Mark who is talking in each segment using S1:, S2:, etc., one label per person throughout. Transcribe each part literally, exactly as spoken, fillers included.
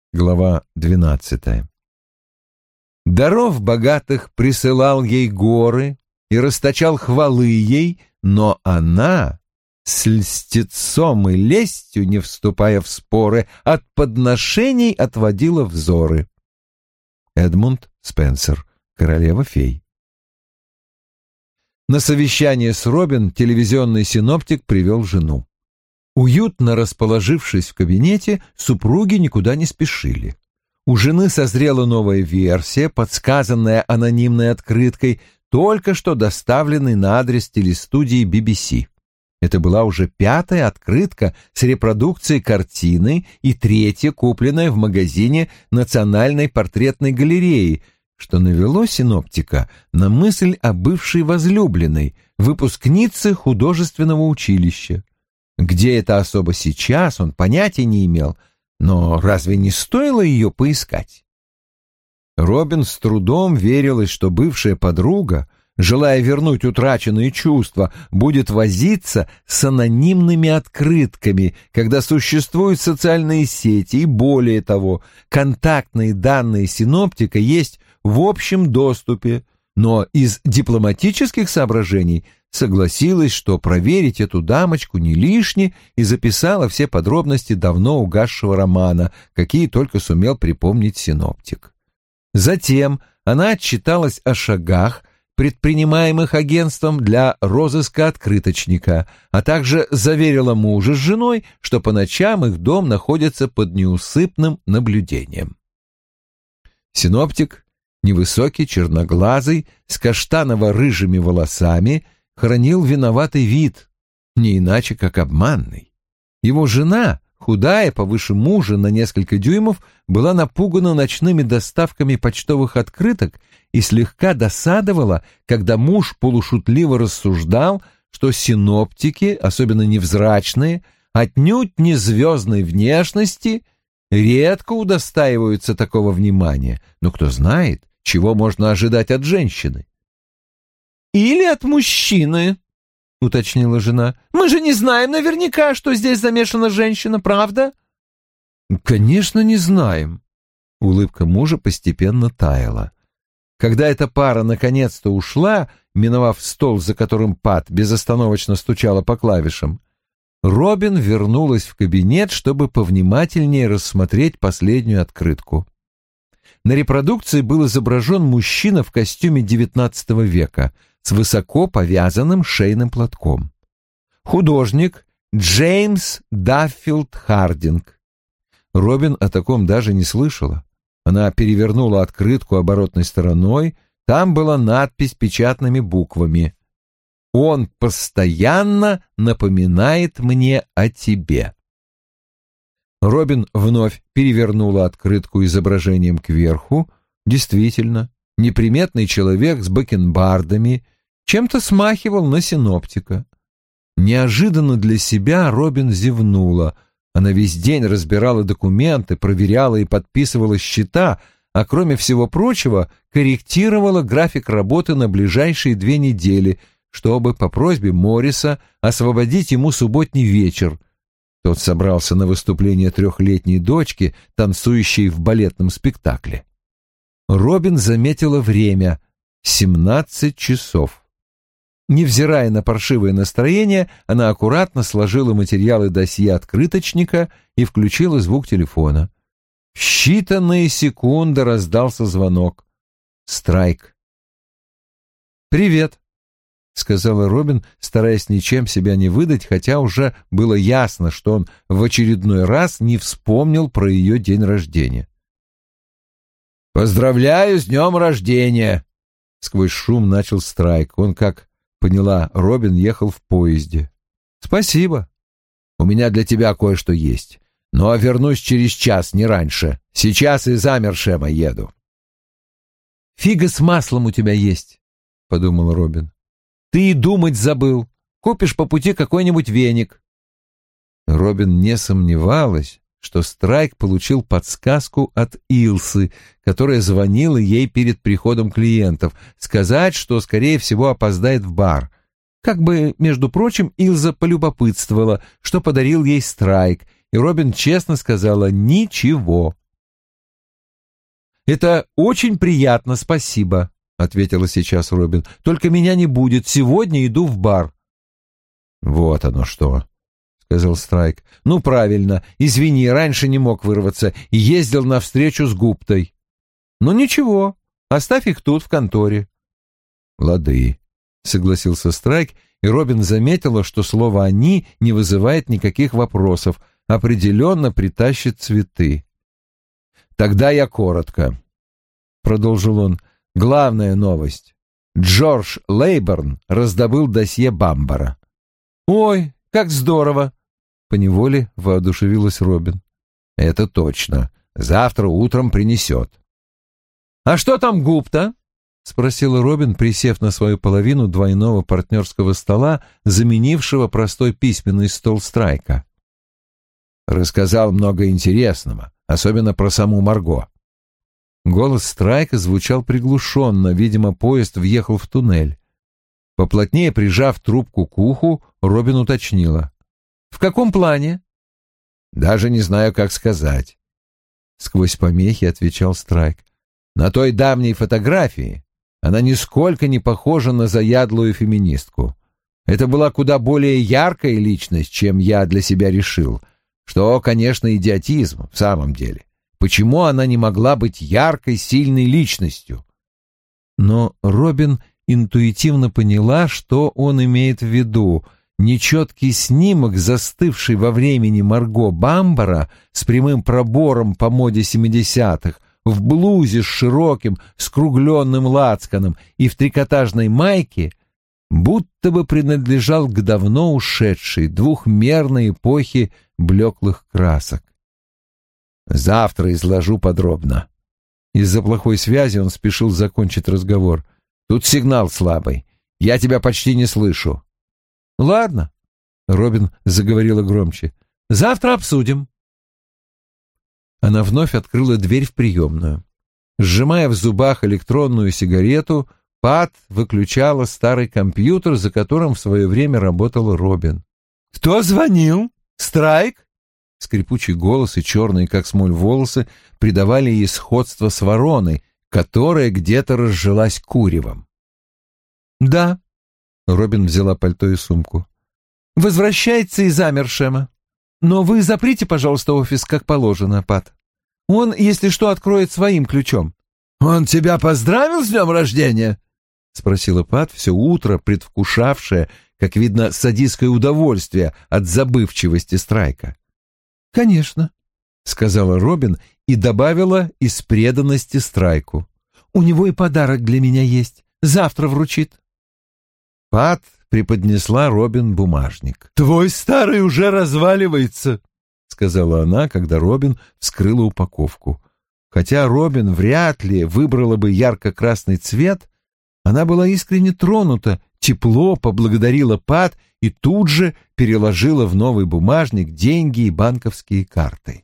S1: Глава двенадцатая. Даров богатых присылал ей горы и расточал хвалы ей, но она, с льстецом и лестью, не вступая в споры, от подношений отводила взоры. Эдмунд Спенсер, «Королева-фей». На совещание с Робин телевизионный синоптик привел жену. Уютно расположившись в кабинете, супруги никуда не спешили. У жены созрела новая версия, подсказанная анонимной открыткой, только что доставленной на адрес телестудии би би си. Это была уже пятая открытка с репродукцией картины и третья, купленная в магазине Национальной портретной галереи, что навело синоптика на мысль о бывшей возлюбленной, выпускнице художественного училища. Где эта особа сейчас, он понятия не имел, но разве не стоило ее поискать? Робин с трудом верилась, что бывшая подруга, желая вернуть утраченные чувства, будет возиться с анонимными открытками, когда существуют социальные сети, и более того, контактные данные синоптика есть в общем доступе, но из дипломатических соображений согласилась, что проверить эту дамочку не лишне, и записала все подробности давно угасшего романа, какие только сумел припомнить синоптик. Затем она отчиталась о шагах, предпринимаемых агентством для розыска открыточника, а также заверила мужа с женой, что по ночам их дом находится под неусыпным наблюдением. Синоптик, невысокий, черноглазый, с каштаново-рыжими волосами, хранил виноватый вид, не иначе как обманный. Его жена, худая, повыше мужа на несколько дюймов, была напугана ночными доставками почтовых открыток и слегка досадовала, когда муж полушутливо рассуждал, что синоптики, особенно невзрачные, отнюдь не звездной внешности, редко удостаиваются такого внимания, но кто знает, чего можно ожидать от женщины. «Или от мужчины», — уточнила жена. «Мы же не знаем наверняка, что здесь замешана женщина, правда?» «Конечно, не знаем». Улыбка мужа постепенно таяла. Когда эта пара наконец-то ушла, миновав стол, за которым Пат безостановочно стучала по клавишам, Робин вернулась в кабинет, чтобы повнимательнее рассмотреть последнюю открытку. На репродукции был изображен мужчина в костюме девятнадцатого века с высоко повязанным шейным платком. Художник Джеймс Даффилд Хардинг. Робин о таком даже не слышала. Она перевернула открытку оборотной стороной, там была надпись печатными буквами: «Он постоянно напоминает мне о тебе». Робин вновь перевернула открытку изображением кверху. Действительно, неприметный человек с бакенбардами чем-то смахивал на синоптика. Неожиданно для себя Робин зевнула. Она весь день разбирала документы, проверяла и подписывала счета, а кроме всего прочего корректировала график работы на ближайшие две недели, чтобы по просьбе Морриса освободить ему субботний вечер. Тот собрался на выступление трехлетней дочки, танцующей в балетном спектакле. Робин заметила время — семнадцать часов. Невзирая на паршивое настроение, она аккуратно сложила материалы досье открыточника и включила звук телефона. В считанные секунды раздался звонок. Страйк. «Привет», — сказала Робин, стараясь ничем себя не выдать, хотя уже было ясно, что он в очередной раз не вспомнил про ее день рождения. «Поздравляю с днем рождения!» — сквозь шум начал Страйк. Он, как поняла Робин, ехал в поезде. «Спасибо. У меня для тебя кое-что есть. Но вернусь через час, не раньше. Сейчас из Амершема еду». «Фига с маслом у тебя есть», — подумала Робин. «Ты и думать забыл. Купишь по пути какой-нибудь веник». Робин не сомневалась, что Страйк получил подсказку от Илсы, которая звонила ей перед приходом клиентов, сказать, что, скорее всего, опоздает в бар. Как бы, между прочим, Илза полюбопытствовала, что подарил ей Страйк, и Робин честно сказала «ничего». «Это очень приятно, спасибо», — ответила сейчас Робин. «Только меня не будет. Сегодня иду в бар». «Вот оно что», — сказал Страйк. «Ну, правильно. Извини, раньше не мог вырваться. Ездил на встречу с Гуптой». «Ну, ничего. Оставь их тут, в конторе». «Лады», — согласился Страйк, и Робин заметила, что слово «они» не вызывает никаких вопросов, определенно притащит цветы. «Тогда я коротко», — продолжил он. «Главная новость. Джордж Лейборн раздобыл досье Бамбара». «Ой, как здорово!» — поневоле воодушевилась Робин. «Это точно. Завтра утром принесет». «А что там Гупта?» — спросила Робин, присев на свою половину двойного партнерского стола, заменившего простой письменный стол Страйка. «Рассказал много интересного, особенно про саму Марго». Голос Страйка звучал приглушенно, видимо, поезд въехал в туннель. Поплотнее прижав трубку к уху, Робин уточнила. «В каком плане?» «Даже не знаю, как сказать», — сквозь помехи отвечал Страйк. «На той давней фотографии она нисколько не похожа на заядлую феминистку. Это была куда более яркая личность, чем я для себя решил, что, конечно, идиотизм в самом деле. Почему она не могла быть яркой, сильной личностью?» Но Робин интуитивно поняла, что он имеет в виду. Нечеткий снимок, застывший во времени Марго Бамбара с прямым пробором по моде семидесятых, в блузе с широким, скругленным лацканом и в трикотажной майке, будто бы принадлежал к давно ушедшей двухмерной эпохе блеклых красок. «Завтра изложу подробно». Из-за плохой связи он спешил закончить разговор. «Тут сигнал слабый. Я тебя почти не слышу». «Ладно», — Робин заговорила громче. «Завтра обсудим». Она вновь открыла дверь в приемную. Сжимая в зубах электронную сигарету, Пат выключала старый компьютер, за которым в свое время работала Робин. «Кто звонил? Страйк?» Скрипучий голос и черные, как смоль, волосы придавали ей сходство с вороной, которая где-то разжилась куревом. «Да», — Робин взяла пальто и сумку. «Возвращается из Амершема. Но вы заприте, пожалуйста, офис как положено, Пат. Он, если что, откроет своим ключом». «Он тебя поздравил с днем рождения?» — спросила Пат, все утро предвкушавшая, как видно, садистское удовольствие от забывчивости Страйка. «Конечно», — сказала Робин и добавила из преданности Страйку. «У него и подарок для меня есть. Завтра вручит». Пат преподнесла Робин бумажник. «Твой старый уже разваливается», — сказала она, когда Робин вскрыла упаковку. Хотя Робин вряд ли выбрала бы ярко-красный цвет, она была искренне тронута, тепло поблагодарила Пат и тут же переложила в новый бумажник деньги и банковские карты.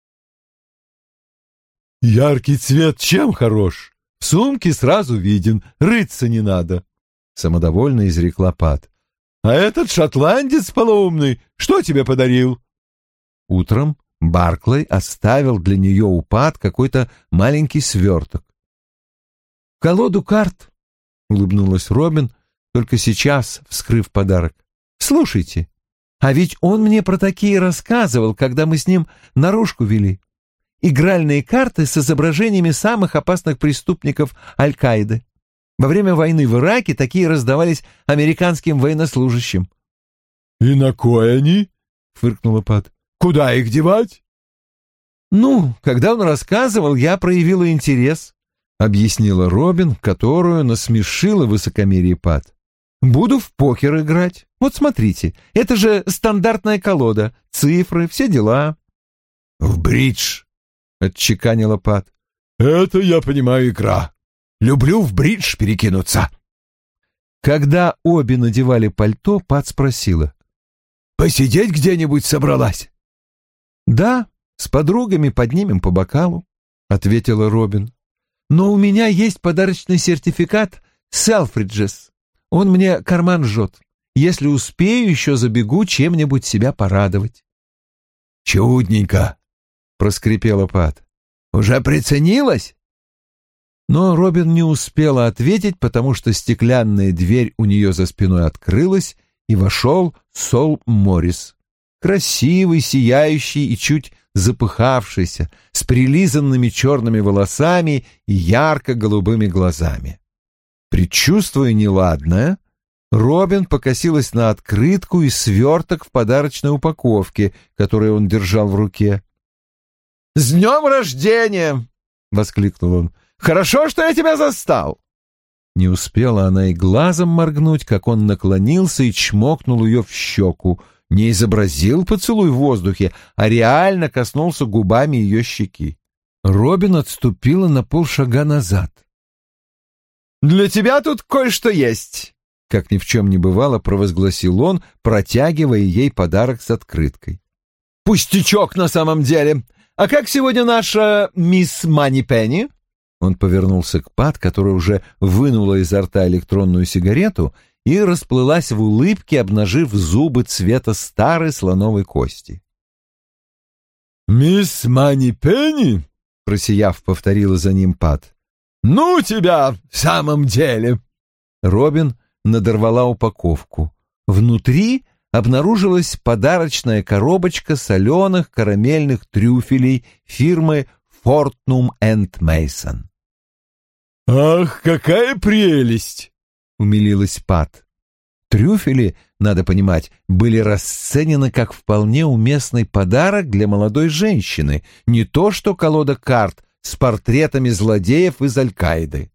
S1: «Яркий цвет чем хорош? В сумке сразу виден, рыться не надо», — самодовольно изрекла Пат. «А этот шотландец полоумный что тебе подарил?» Утром Барклey оставил для нее у Пат какой-то маленький сверток. «Колоду карт», — улыбнулась Робин, только сейчас вскрыв подарок. «Слушайте, а ведь он мне про такие рассказывал, когда мы с ним наружку вели. Игральные карты с изображениями самых опасных преступников Аль-Каиды. Во время войны в Ираке такие раздавались американским военнослужащим». «И на кой они?» — фыркнула Пат. «Куда их девать?» «Ну, когда он рассказывал, я проявила интерес», — объяснила Робин, которую насмешила высокомерие Пат. «Буду в покер играть. Вот смотрите, это же стандартная колода, цифры, все дела». «В бридж», — отчеканила Пат. «Это, я понимаю, игра. Люблю в бридж перекинуться». Когда обе надевали пальто, Пат спросила. «Посидеть где-нибудь собралась?» «Да, с подругами поднимем по бокалу», — ответила Робин. «Но у меня есть подарочный сертификат Selfridges. Он мне карман жжет. Если успею, еще забегу чем-нибудь себя порадовать». «Чудненько», — проскрипела Пат. «Уже приценилась? Но Робин не успела ответить, потому что стеклянная дверь у нее за спиной открылась, и вошел Сол Моррис. Красивый, сияющий и чуть запыхавшийся, с прилизанными черными волосами и ярко-голубыми глазами. Предчувствуя неладное, Робин покосилась на открытку и сверток в подарочной упаковке, который он держал в руке. «С днем рождения!» — воскликнул он. «Хорошо, что я тебя застал!» Не успела она и глазом моргнуть, как он наклонился и чмокнул ее в щеку. Не изобразил поцелуй в воздухе, а реально коснулся губами ее щеки. Робин отступила на полшага назад. «Для тебя тут кое-что есть!» Как ни в чем не бывало, провозгласил он, протягивая ей подарок с открыткой. «Пустячок на самом деле! А как сегодня наша мисс Манипенни?» Он повернулся к Пат, которая уже вынула изо рта электронную сигарету и расплылась в улыбке, обнажив зубы цвета старой слоновой кости. «Мисс Манипенни?» — просияв, повторила за ним Пат. «Ну тебя в самом деле!» Робин надорвала упаковку. Внутри обнаружилась подарочная коробочка соленых карамельных трюфелей фирмы «Фортнум энд Мейсон». «Ах, какая прелесть!» — умилилась Пат. Трюфели, надо понимать, были расценены как вполне уместный подарок для молодой женщины, не то что колода карт с портретами злодеев из Аль-Каиды.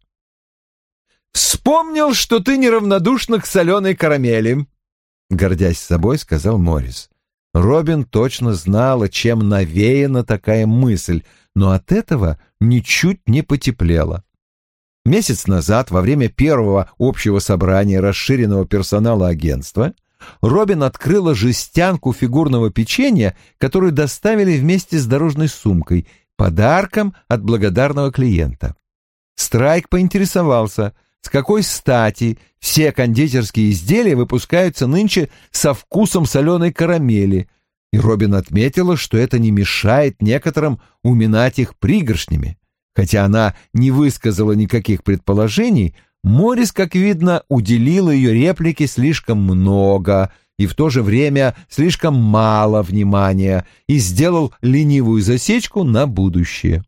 S1: «Вспомнил, что ты неравнодушна к соленой карамели», — гордясь собой, сказал Моррис. Робин точно знала, чем навеяна такая мысль, но от этого ничуть не потеплело. Месяц назад, во время первого общего собрания расширенного персонала агентства, Робин открыла жестянку фигурного печенья, которую доставили вместе с дорожной сумкой, подарком от благодарного клиента. Страйк поинтересовался, с какой стати все кондитерские изделия выпускаются нынче со вкусом соленой карамели, и Робин отметила, что это не мешает некоторым уминать их пригоршнями. Хотя она не высказала никаких предположений, Моррис, как видно, уделил ее реплике слишком много и в то же время слишком мало внимания и сделал ленивую засечку на будущее.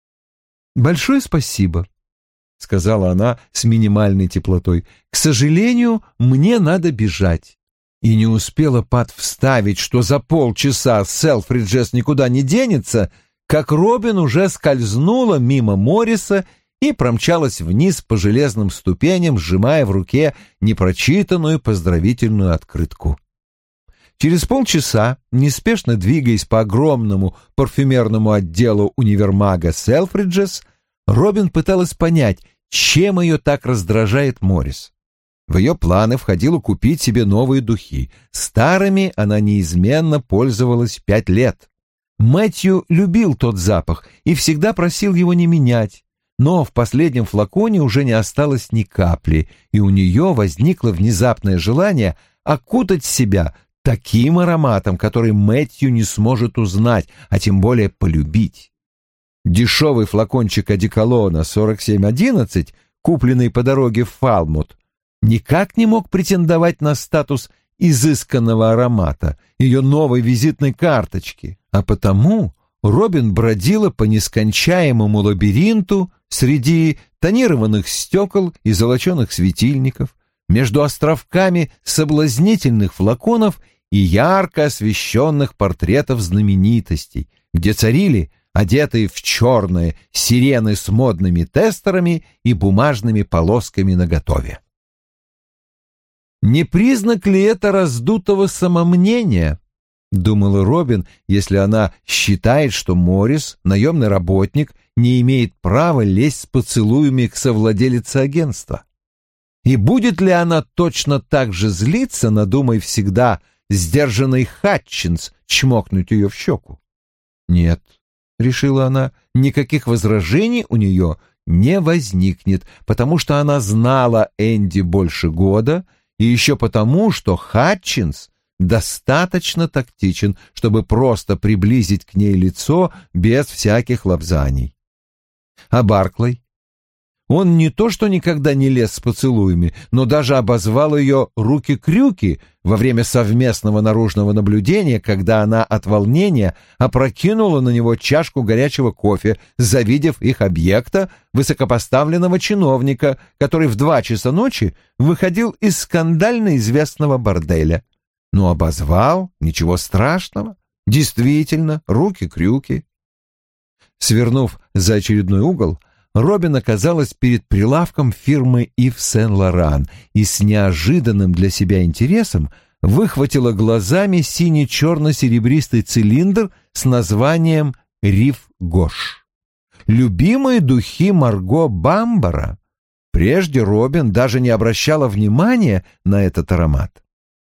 S1: «Большое спасибо», — сказала она с минимальной теплотой. «К сожалению, мне надо бежать». И не успела Пат вставить, что за полчаса Селфриджес никуда не денется, как Робин уже скользнула мимо Морриса и промчалась вниз по железным ступеням, сжимая в руке непрочитанную поздравительную открытку. Через полчаса, неспешно двигаясь по огромному парфюмерному отделу универмага Селфриджес, Робин пыталась понять, чем ее так раздражает Моррис. В ее планы входило купить себе новые духи. Старыми она неизменно пользовалась пять лет. Мэтью любил тот запах и всегда просил его не менять, но в последнем флаконе уже не осталось ни капли, и у нее возникло внезапное желание окутать себя таким ароматом, который Мэтью не сможет узнать, а тем более полюбить. Дешевый флакончик одеколона сорок семь одиннадцать, купленный по дороге в Фалмут, никак не мог претендовать на статус изысканного аромата, ее новой визитной карточки, а потому Робин бродила по нескончаемому лабиринту среди тонированных стекол и золоченых светильников, между островками соблазнительных флаконов и ярко освещенных портретов знаменитостей, где царили одетые в черное сирены с модными тестерами и бумажными полосками наготове. «Не признак ли это раздутого самомнения?» — думала Робин, если она считает, что Моррис, наемный работник, не имеет права лезть с поцелуями к совладелице агентства. И будет ли она точно так же злиться, надумай всегда сдержанный Хатчинс чмокнуть ее в щеку? Нет, — решила она, — никаких возражений у нее не возникнет, потому что она знала Энди больше года, и еще потому, что Хатчинс достаточно тактичен, чтобы просто приблизить к ней лицо без всяких лапзаний. А Барклey? Он не то что никогда не лез с поцелуями, но даже обозвал ее руки-крюки во время совместного наружного наблюдения, когда она от волнения опрокинула на него чашку горячего кофе, завидев их объекта, высокопоставленного чиновника, который в два часа ночи выходил из скандально известного борделя. Ну, обозвал, ничего страшного. Действительно, руки-крюки. Свернув за очередной угол, Робин оказалась перед прилавком фирмы Ив Сен-Лоран и с неожиданным для себя интересом выхватила глазами синий-черно-серебристый цилиндр с названием «Рив Гош». Любимые духи Марго Бамбара. Прежде Робин даже не обращала внимания на этот аромат.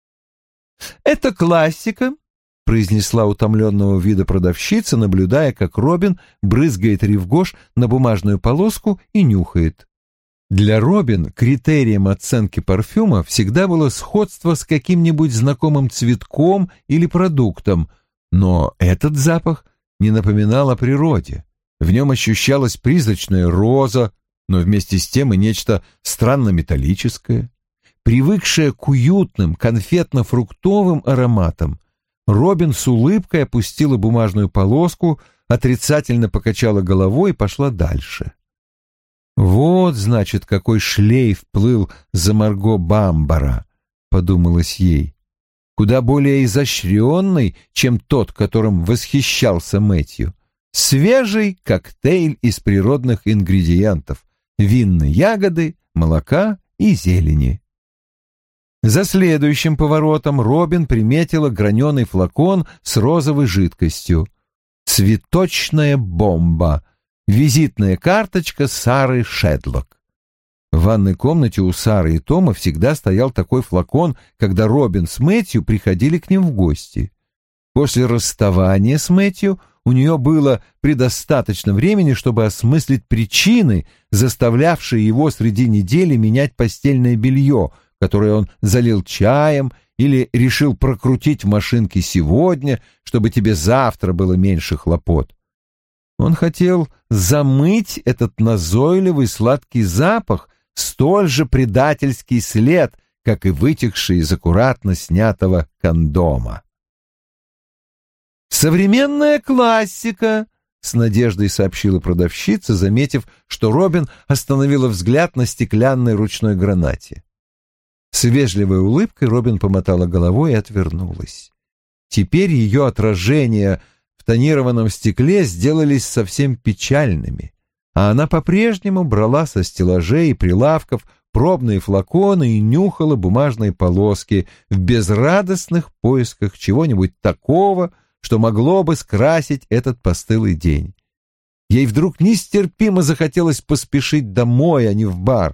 S1: «Это классика», — произнесла утомленного вида продавщица, наблюдая, как Робин брызгает Рив Гош на бумажную полоску и нюхает. Для Робин критерием оценки парфюма всегда было сходство с каким-нибудь знакомым цветком или продуктом, но этот запах не напоминал о природе. В нем ощущалась призрачная роза, но вместе с тем и нечто странно-металлическое. Привыкшая к уютным конфетно-фруктовым ароматам, Робин с улыбкой опустила бумажную полоску, отрицательно покачала головой и пошла дальше. «Вот, значит, какой шлейф плыл за Марго Бамбара», — подумалось ей, куда более изощренный, чем тот, которым восхищался Мэтью. Свежий коктейль из природных ингредиентов — винной ягоды, молока и зелени. За следующим поворотом Робин приметила граненый флакон с розовой жидкостью. «Цветочная бомба», визитная карточка Сары Шедлок. В ванной комнате у Сары и Тома всегда стоял такой флакон, когда Робин с Мэтью приходили к ним в гости. После расставания с Мэтью у нее было предостаточно времени, чтобы осмыслить причины, заставлявшие его среди недели менять постельное белье, которое он залил чаем или решил прокрутить в машинке сегодня, чтобы тебе завтра было меньше хлопот. Он хотел замыть этот назойливый сладкий запах, столь же предательский след, как и вытекший из аккуратно снятого кондома. «Современная классика», — с надеждой сообщила продавщица, заметив, что Робин остановила взгляд на стеклянной ручной гранате. С вежливой улыбкой Робин помотала головой и отвернулась. Теперь ее отражения в тонированном стекле сделались совсем печальными, а она по-прежнему брала со стеллажей и прилавков пробные флаконы и нюхала бумажные полоски в безрадостных поисках чего-нибудь такого, что могло бы скрасить этот постылый день. Ей вдруг нестерпимо захотелось поспешить домой, а не в бар.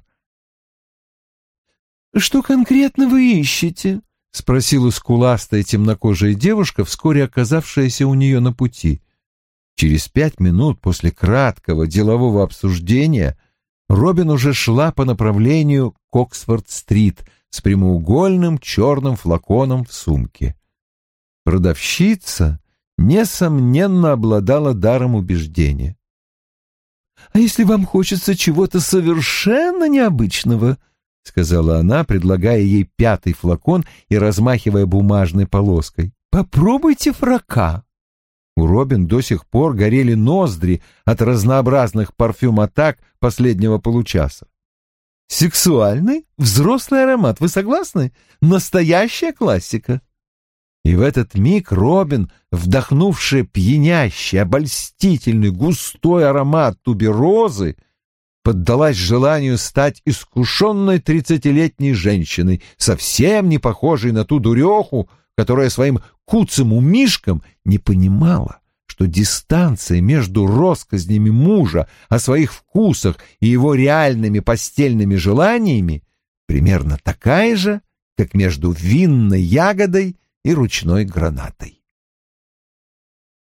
S1: «Что конкретно вы ищете?» — спросила скуластая темнокожая девушка, вскоре оказавшаяся у нее на пути. Через пять минут после краткого делового обсуждения Робин уже шла по направлению к Оксфорд-стрит с прямоугольным черным флаконом в сумке. Продавщица, несомненно, обладала даром убеждения. «А если вам хочется чего-то совершенно необычного?» — сказала она, предлагая ей пятый флакон и размахивая бумажной полоской. «Попробуйте фрака». У Робин до сих пор горели ноздри от разнообразных парфюм-атак последнего получаса. «Сексуальный, взрослый аромат, вы согласны? Настоящая классика». И в этот миг Робин, вдохнувшая пьянящий, обольстительный, густой аромат туберозы, поддалась желанию стать искушенной тридцатилетней женщиной, совсем не похожей на ту дуреху, которая своим куцым умишком не понимала, что дистанция между россказнями мужа о своих вкусах и его реальными постельными желаниями примерно такая же, как между винной ягодой и ручной гранатой.